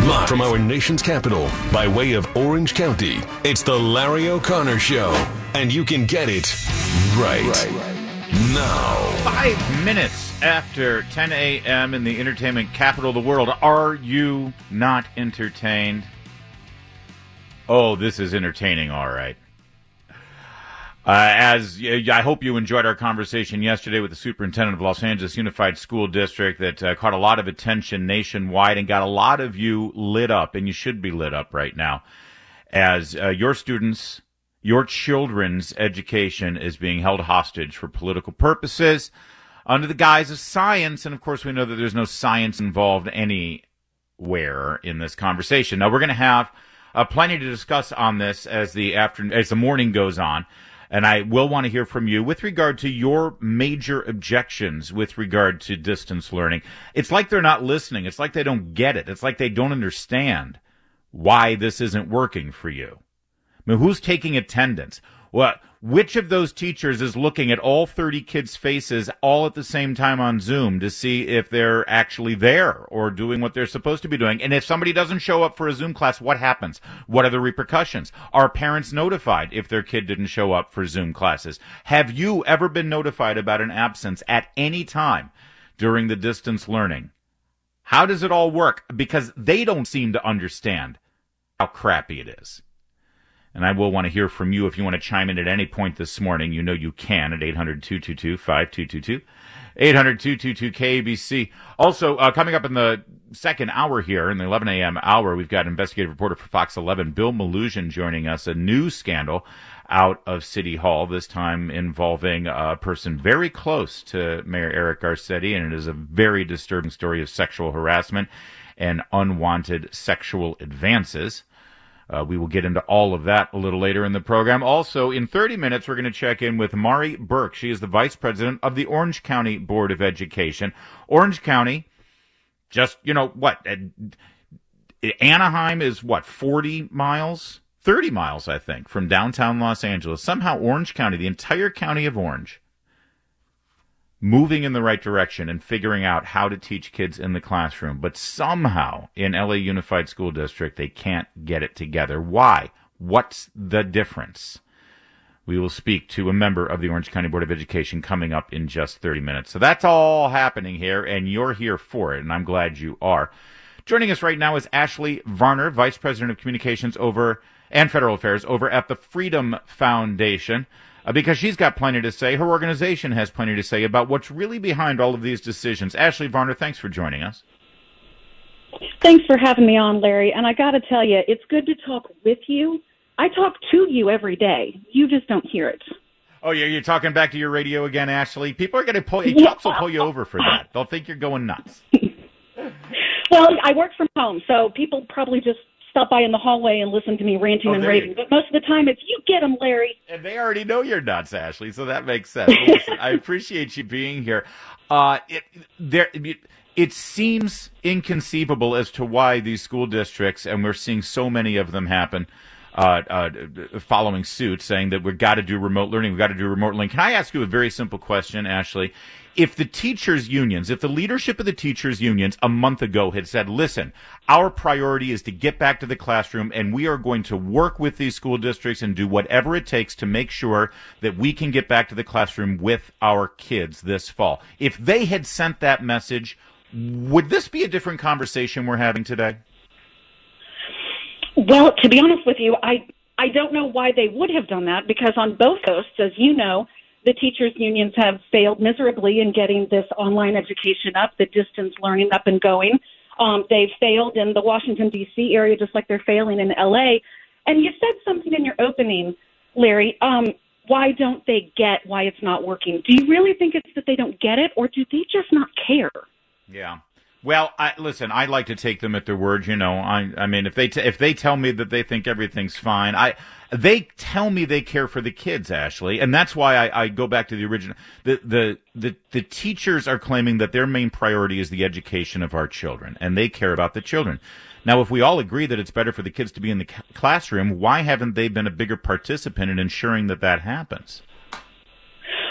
Live from our nation's capital, by way of Orange County, it's the Larry O'Connor Show. And you can get it right now. 5 minutes after 10 a.m. in the entertainment capital of the world. Are you not entertained? Oh, this is entertaining, all right. I hope you enjoyed our conversation yesterday with the superintendent of Los Angeles Unified School District that caught a lot of attention nationwide and got a lot of you lit up, and you should be lit up right now, as your students, your children's education is being held hostage for political purposes under the guise of science, and of course we know that there's no science involved anywhere in this conversation. Now we're going to have plenty to discuss on this as the morning goes on. And I will want to hear from you with regard to your major objections with regard to distance learning. It's like they're not listening. It's like they don't get it. It's like they don't understand why this isn't working for you. I mean, who's taking attendance? Which of those teachers is looking at all 30 kids' faces all at the same time on Zoom to see if they're actually there or doing what they're supposed to be doing? And if somebody doesn't show up for a Zoom class, what happens? What are the repercussions? Are parents notified if their kid didn't show up for Zoom classes? Have you ever been notified about an absence at any time during the distance learning? How does it all work? Because they don't seem to understand how crappy it is. And I will want to hear from you if you want to chime in at any point this morning. You know you can at 800-222-5222, 800-222-KABC. Also, coming up in the second hour here, in the 11 a.m. hour, we've got investigative reporter for Fox 11, Bill Malugin, joining us. A new scandal out of City Hall, this time involving a person very close to Mayor Eric Garcetti, and it is a very disturbing story of sexual harassment and unwanted sexual advances. We will get into all of that a little later in the program. Also, in 30 minutes, we're going to check in with Mari Burke. She is the vice president of the Orange County Board of Education. Orange County, just, Anaheim is 40 miles? 30 miles, I think, from downtown Los Angeles. Somehow Orange County, the entire county of Orange, moving in the right direction and figuring out how to teach kids in the classroom. But somehow in LA Unified School District, they can't get it together. Why? What's the difference? We will speak to a member of the Orange County Board of Education coming up in just 30 minutes. So that's all happening here, and you're here for it, and I'm glad you are. Joining us right now is Ashley Varner, Vice President of Communications and Federal Affairs over at the Freedom Foundation. Because she's got plenty to say. Her organization has plenty to say about what's really behind all of these decisions. Ashley Varner, thanks for joining us. Thanks for having me on, Larry. And I got to tell you, it's good to talk with you. I talk to you every day. You just don't hear it. Oh, yeah, you're talking back to your radio again, Ashley? People are going to cops will pull you over for that. They'll think you're going nuts. Well, I work from home, so people probably just stop by in the hallway and listen to me ranting and raving. But most of the time, it's you get them, Larry. And they already know you're nuts, Ashley, so that makes sense. Well, listen, I appreciate you being here. It seems inconceivable as to why these school districts, and we're seeing so many of them happen, following suit, saying that we've got to do remote learning, Can I ask you a very simple question, Ashley? If the teachers' unions, if the leadership of the teachers' unions a month ago had said, listen, our priority is to get back to the classroom, and we are going to work with these school districts and do whatever it takes to make sure that we can get back to the classroom with our kids this fall. If they had sent that message, would this be a different conversation we're having today? Well, to be honest with you, I don't know why they would have done that, because on both coasts, as you know, the teachers' unions have failed miserably in getting this online education up, the distance learning up and going. They've failed in the Washington, D.C. area, just like they're failing in L.A. And you said something in your opening, Larry. Why don't they get why it's not working? Do you really think it's that they don't get it, or do they just not care? Yeah. Well, listen, I like to take them at their word. I mean, if they tell me that they think everything's fine, they tell me they care for the kids, Ashley, and that's why I go back to the original. The teachers are claiming that their main priority is the education of our children, and they care about the children. Now, if we all agree that it's better for the kids to be in the classroom, why haven't they been a bigger participant in ensuring that happens?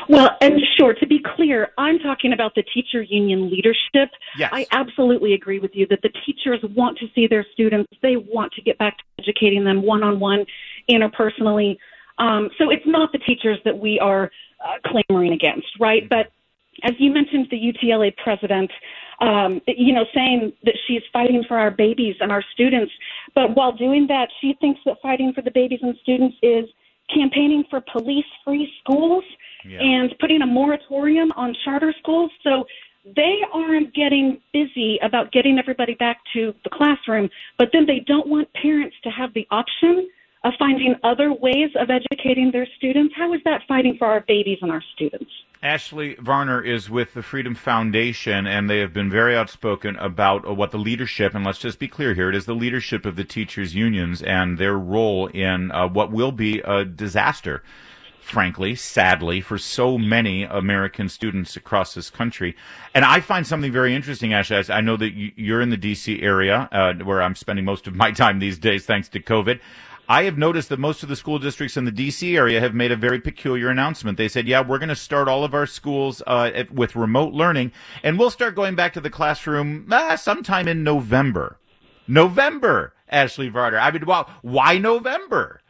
Well, and sure, to be clear, I'm talking about the teacher union leadership. Yes. I absolutely agree with you that the teachers want to see their students. They want to get back to educating them one-on-one, interpersonally. So it's not the teachers that we are clamoring against, right? But as you mentioned, the UTLA president, saying that she's fighting for our babies and our students. But while doing that, she thinks that fighting for the babies and students is campaigning for police-free schools and putting a moratorium on charter schools. So they aren't getting busy about getting everybody back to the classroom, but then they don't want parents to have the option of finding other ways of educating their students. How is that fighting for our babies and our students? Ashley Varner is with the Freedom Foundation, and they have been very outspoken about what the leadership, and let's just be clear here, it is the leadership of the teachers' unions and their role in what will be a disaster, frankly, sadly, for so many American students across this country. And I find something very interesting, Ashley. I know that you're in the D.C. area, where I'm spending most of my time these days, thanks to COVID. I have noticed that most of the school districts in the D.C. area have made a very peculiar announcement. They said, yeah, we're going to start all of our schools with remote learning, and we'll start going back to the classroom sometime in November. November, Ashley Varner. I mean, wow, why November?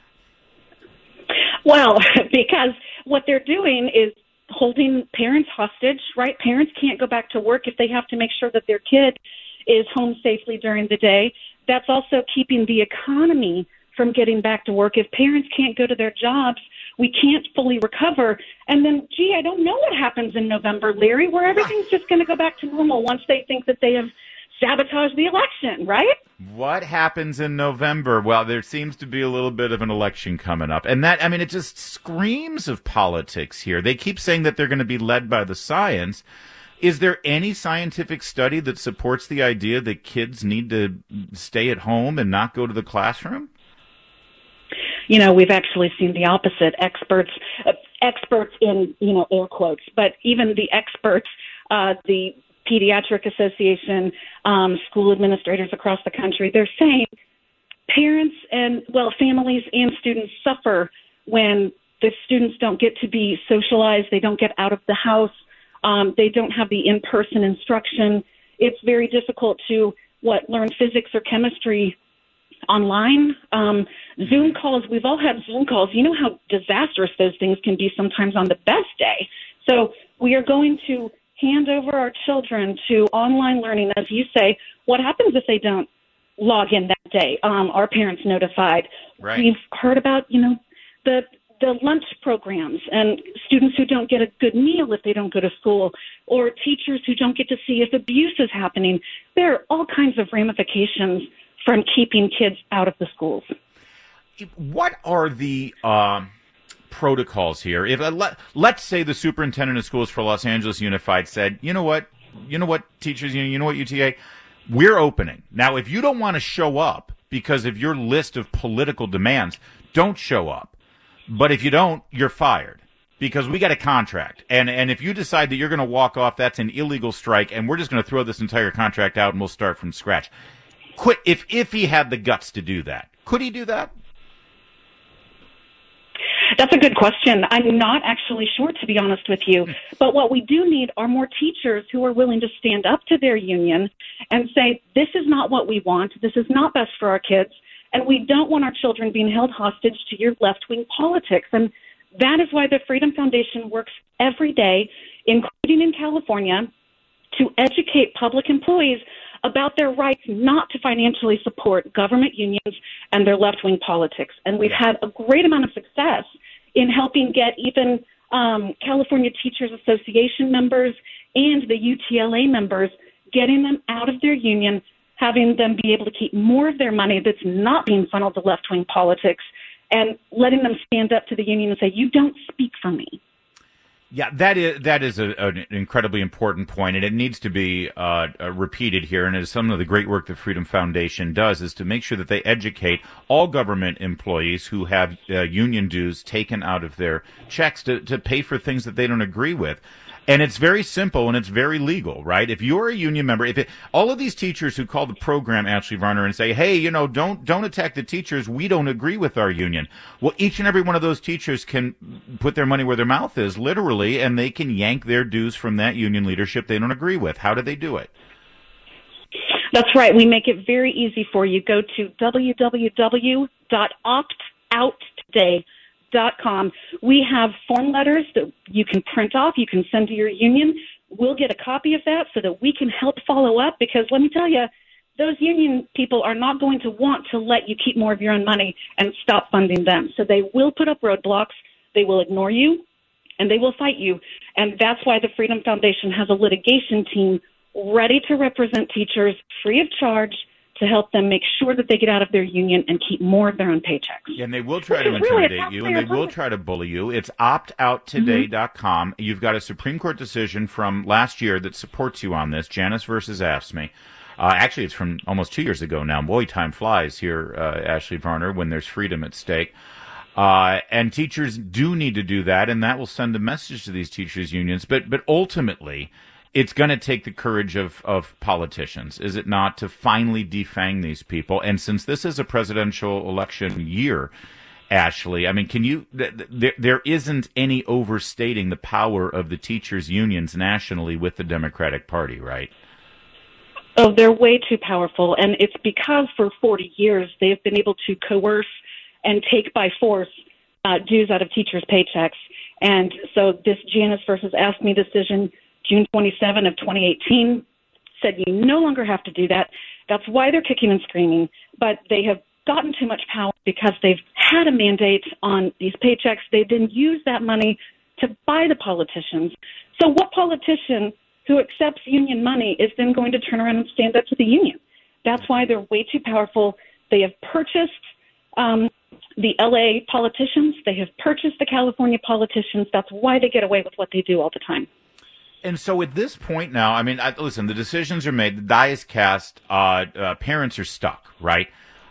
Well, because what they're doing is holding parents hostage, right? Parents can't go back to work if they have to make sure that their kid is home safely during the day. That's also keeping the economy from getting back to work. If parents can't go to their jobs, we can't fully recover. And then, I don't know what happens in November, Larry, where everything's just going to go back to normal once they think that they have sabotaged the election, right? What happens in November? Well, there seems to be a little bit of an election coming up. And that, I mean, it just screams of politics here. They keep saying that they're going to be led by the science. Is there any scientific study that supports the idea that kids need to stay at home and not go to the classroom? We've actually seen the opposite. Experts in, air quotes, but even the experts, the Pediatric Association, school administrators across the country, they're saying parents and, families and students suffer when the students don't get to be socialized, they don't get out of the house, they don't have the in-person instruction. It's very difficult to, learn physics or chemistry online. Zoom calls, we've all had Zoom calls. You know how disastrous those things can be sometimes on the best day. So we are going to hand over our children to online learning. As you say, what happens if they don't log in that day? Our parents notified. Right. We've heard about, the lunch programs and students who don't get a good meal if they don't go to school, or teachers who don't get to see if abuse is happening. There are all kinds of ramifications from keeping kids out of the schools. What are the protocols here? If let's say the superintendent of schools for Los Angeles Unified said, you know what, teachers union, you know what, UTA, we're opening. Now, if you don't want to show up because of your list of political demands, don't show up. But if you don't, you're fired because we got a contract. And if you decide that you're going to walk off, that's an illegal strike, and we're just going to throw this entire contract out and we'll start from scratch. If he had the guts to do that, could he do that? That's a good question. I'm not actually sure, to be honest with you. But what we do need are more teachers who are willing to stand up to their union and say, this is not what we want. This is not best for our kids. And we don't want our children being held hostage to your left-wing politics. And that is why the Freedom Foundation works every day, including in California, to educate public employees about their rights not to financially support government unions and their left-wing politics. And we've had a great amount of success in helping get even California Teachers Association members and the UTLA members, getting them out of their union, having them be able to keep more of their money that's not being funneled to left-wing politics, and letting them stand up to the union and say, you don't speak for me. Yeah, that is an incredibly important point, and it needs to be repeated here. And it is some of the great work the Freedom Foundation does is to make sure that they educate all government employees who have union dues taken out of their checks to pay for things that they don't agree with. And it's very simple and it's very legal, right? If you're a union member, all of these teachers who call the program, Ashley Varner, and say, hey, don't attack the teachers. We don't agree with our union. Well, each and every one of those teachers can put their money where their mouth is, literally, and they can yank their dues from that union leadership they don't agree with. How do they do it? That's right. We make it very easy for you. Go to www.optouttoday.com. We have form letters that you can print off. You can send to your union. We'll get a copy of that so that we can help follow up, because let me tell you, those union people are not going to want to let you keep more of your own money and stop funding them. So they will put up roadblocks. They will ignore you, and they will fight you. And that's why the Freedom Foundation has a litigation team ready to represent teachers free of charge to help them make sure that they get out of their union and keep more of their own paychecks. Yeah, and they will try to intimidate you, and they will try to bully you. It's optouttoday.com. You've got a Supreme Court decision from last year that supports you on this, Janus versus AFSCME. Actually, it's from almost 2 years ago now. Boy, time flies here, Ashley Varner, when there's freedom at stake. And teachers do need to do that, and that will send a message to these teachers' unions. But ultimately, it's going to take the courage of politicians, is it not, to finally defang these people? And since this is a presidential election year, Ashley, I mean, there isn't any overstating the power of the teachers' unions nationally with the Democratic Party, right? Oh, they're way too powerful, and it's because for 40 years they've been able to coerce and take by force dues out of teachers' paychecks. And so this Janus versus AFSCME decision, June 27 of 2018, said you no longer have to do that. That's why they're kicking and screaming. But they have gotten too much power because they've had a mandate on these paychecks. They then use that money to buy the politicians. So what politician who accepts union money is then going to turn around and stand up to the union? That's why they're way too powerful. They have purchased the L.A. politicians. They have purchased the California politicians. That's why they get away with what they do all the time. And so at this point now, I mean, listen, the decisions are made, the die is cast, parents are stuck, right?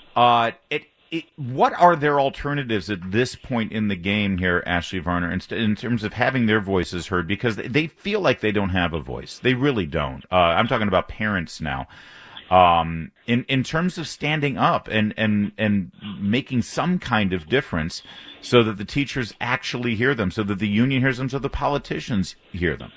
What are their alternatives at this point in the game here, Ashley Varner, in terms of having their voices heard? Because they feel like they don't have a voice. They really don't. I'm talking about parents now. In terms of standing up and making some kind of difference so that the teachers actually hear them, so that the union hears them, so the politicians hear them.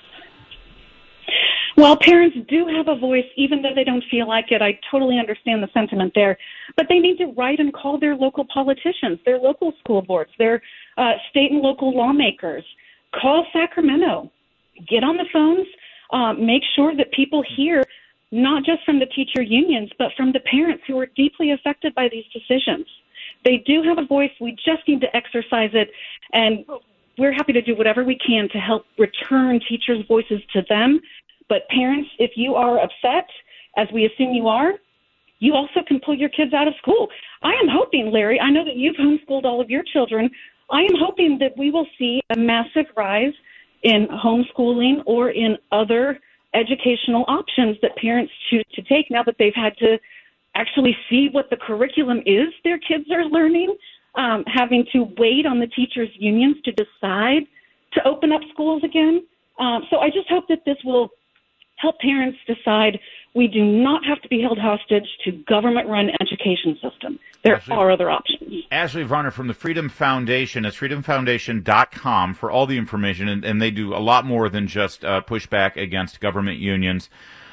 Well, parents do have a voice, even though they don't feel like it. I totally understand the sentiment there. But they need to write and call their local politicians, their local school boards, their state and local lawmakers. Call Sacramento. Get on the phones. Make sure that people hear, not just from the teacher unions, but from the parents who are deeply affected by these decisions. They do have a voice. We just need to exercise it. And we're happy to do whatever we can to help return teachers' voices to them. But parents, if you are upset, as we assume you are, you also can pull your kids out of school. I am hoping, Larry, I know that you've homeschooled all of your children. I am hoping that we will see a massive rise in homeschooling or in other educational options that parents choose to take now that they've had to actually see what the curriculum is their kids are learning, having to wait on the teachers' unions to decide to open up schools again. So I just hope that this will help parents decide we do not have to be held hostage to government-run education system. There are other options. Ashley Varner from the Freedom Foundation. It's freedomfoundation.com for all the information, and they do a lot more than just push back against government unions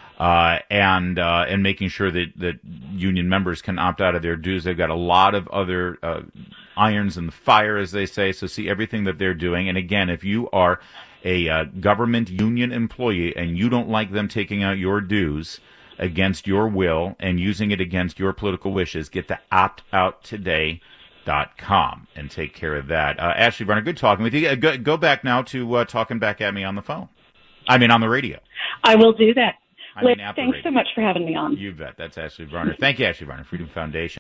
and making sure that union members can opt out of their dues. They've got a lot of other irons in the fire, as they say, so see everything that they're doing. And again, if you are a government union employee and you don't like them taking out your dues against your will and using it against your political wishes, get to optouttoday.com and take care of that. Ashley Varner, good talking with you. Go back now to talking back at me on the phone. I mean, on the radio. I will do that. Thanks so much for having me on. You bet. That's Ashley Varner. Thank you, Ashley Varner, Freedom Foundation.